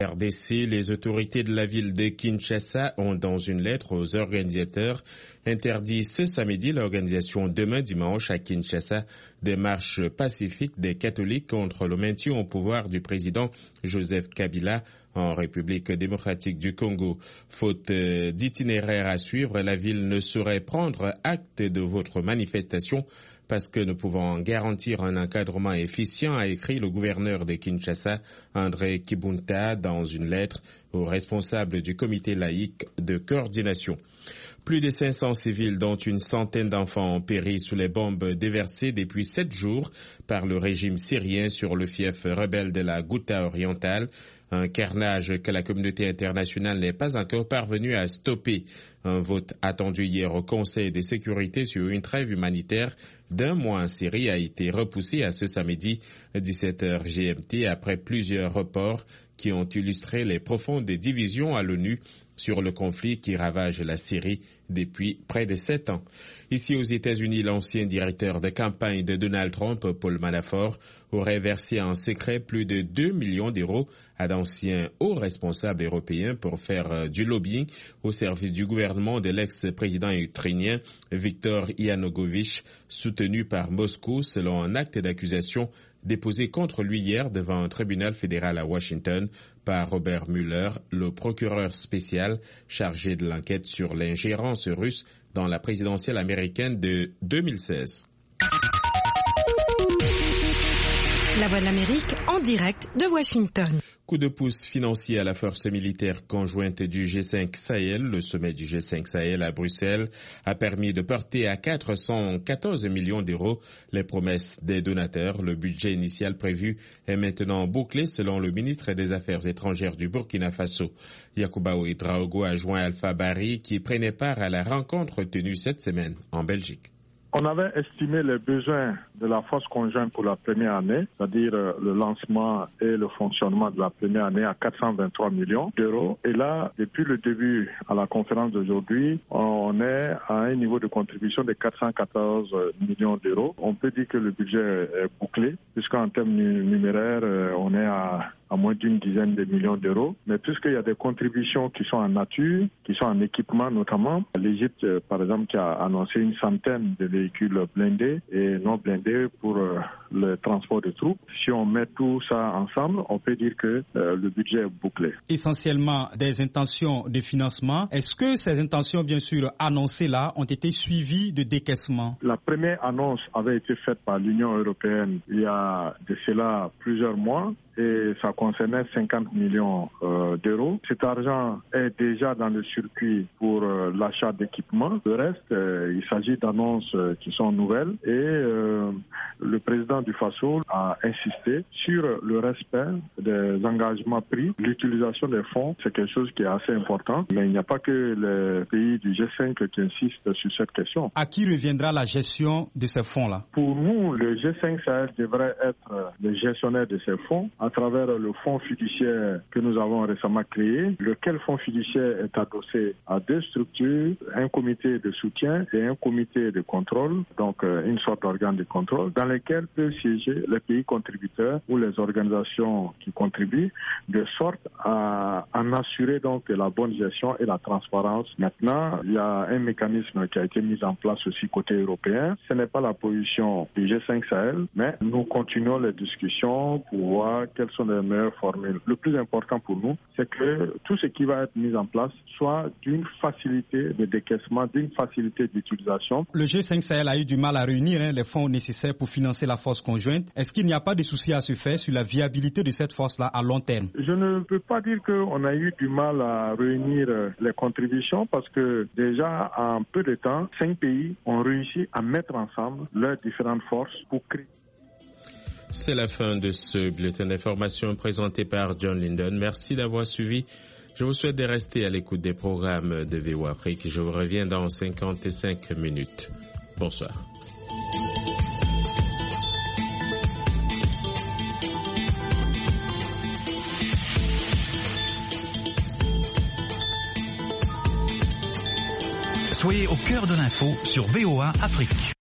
RDC, les autorités de la ville de Kinshasa ont, dans une lettre aux organisateurs, interdit ce samedi l'organisation demain dimanche à Kinshasa des marches pacifiques des catholiques contre le maintien au pouvoir du président Joseph Kabila en République démocratique du Congo. Faute d'itinéraire à suivre, la ville ne saurait prendre acte de votre manifestation parce que nous pouvons garantir un encadrement efficient, a écrit le gouverneur de Kinshasa, André Kibunta, dans une lettre aux responsables du comité laïque de coordination. Plus de 500 civils, dont une centaine d'enfants, ont péri sous les bombes déversées depuis 7 jours par le régime syrien sur le fief rebelle de la Ghouta orientale. Un carnage que la communauté internationale n'est pas encore parvenue à stopper. Un vote attendu hier au Conseil de sécurité sur une trêve humanitaire d'1 mois en Syrie a été repoussé à ce samedi 17h GMT après plusieurs reports qui ont illustré les profondes divisions à l'ONU sur le conflit qui ravage la Syrie depuis près de 7 ans. Ici aux États-Unis, l'ancien directeur de campagne de Donald Trump, Paul Manafort, aurait versé en secret plus de 2 millions d'euros à d'anciens hauts responsables européens pour faire du lobbying au service du gouvernement de l'ex-président ukrainien Viktor Yanukovych, soutenu par Moscou selon un acte d'accusation déposé contre lui hier devant un tribunal fédéral à Washington par Robert Mueller, le procureur spécial chargé de l'enquête sur l'ingérence russe dans la présidentielle américaine de 2016. La Voix de l'Amérique en direct de Washington. Coup de pouce financier à la force militaire conjointe du G5 Sahel. Le sommet du G5 Sahel à Bruxelles a permis de porter à 414 millions d'euros les promesses des donateurs. Le budget initial prévu est maintenant bouclé selon le ministre des Affaires étrangères du Burkina Faso. Yacouba Ouedraogo a joint Alpha Bari qui prenait part à la rencontre tenue cette semaine en Belgique. On avait estimé les besoins de la force conjointe pour la première année, c'est-à-dire le lancement et le fonctionnement de la première année à 423 millions d'euros. Et là, depuis le début à la conférence d'aujourd'hui, on est à un niveau de contribution de 414 millions d'euros. On peut dire que le budget est bouclé, puisqu'en termes numéraires, on est à moins d'une dizaine de millions d'euros. Mais puisqu'il y a des contributions qui sont en nature, qui sont en équipement notamment, l'Égypte, par exemple, qui a annoncé une centaine de véhicules blindés et non blindés pour le transport de troupes. Si on met tout ça ensemble, on peut dire que le budget est bouclé. Essentiellement des intentions de financement. Est-ce que ces intentions, bien sûr, annoncées là, ont été suivies de décaissement? La première annonce avait été faite par l'Union européenne il y a de cela plusieurs mois. Et ça concernait 50 millions d'euros. Cet argent est déjà dans le circuit pour l'achat d'équipements. Le reste, il s'agit d'annonces qui sont nouvelles. Et le président du Faso a insisté sur le respect des engagements pris. L'utilisation des fonds, c'est quelque chose qui est assez important. Mais il n'y a pas que les pays du G5 qui insistent sur cette question. À qui reviendra la gestion de ces fonds-là? Pour nous, le G5 Sahel devrait être le gestionnaire de ces fonds à travers le fonds fiduciaire que nous avons récemment créé, lequel fonds fiduciaire est adossé à 2 structures, un comité de soutien et un comité de contrôle, donc une sorte d'organe de contrôle, dans lesquels peuvent siéger les pays contributeurs ou les organisations qui contribuent, de sorte à en assurer donc la bonne gestion et la transparence. Maintenant, il y a un mécanisme qui a été mis en place aussi côté européen. Ce n'est pas la position du G5 Sahel, mais nous continuons les discussions pour voir quelles sont les meilleures formules. Le plus important pour nous, c'est que tout ce qui va être mis en place soit d'une facilité de décaissement, d'une facilité d'utilisation. Le G5 Sahel a eu du mal à réunir les fonds nécessaires pour financer la force conjointe. Est-ce qu'il n'y a pas de souci à se faire sur la viabilité de cette force-là à long terme? Je ne peux pas dire qu'on a eu du mal à réunir les contributions parce que déjà, en peu de temps, 5 pays ont réussi à mettre ensemble leurs différentes forces pour créer. C'est la fin de ce bulletin d'information présenté par John Linden. Merci d'avoir suivi. Je vous souhaite de rester à l'écoute des programmes de VOA Afrique. Je vous reviens dans 55 minutes. Bonsoir. Soyez au cœur de l'info sur VOA Afrique.